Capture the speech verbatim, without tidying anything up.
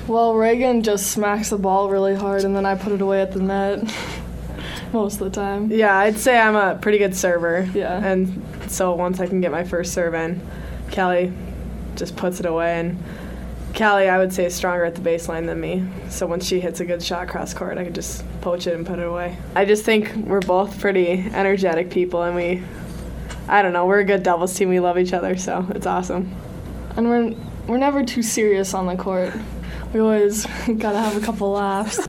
Well, Reagan just smacks the ball really hard, and then I put it away at the net most of the time. Yeah, I'd say I'm a pretty good server. Yeah. And so once I can get my first serve in, Callie just puts it away. And Callie, I would say, is stronger at the baseline than me. So when she hits a good shot cross court, I can just poach it and put it away. I just think we're both pretty energetic people, and we, I don't know, we're a good doubles team. We love each other, so it's awesome. And we're we're never too serious on the court. We always gotta have a couple laughs.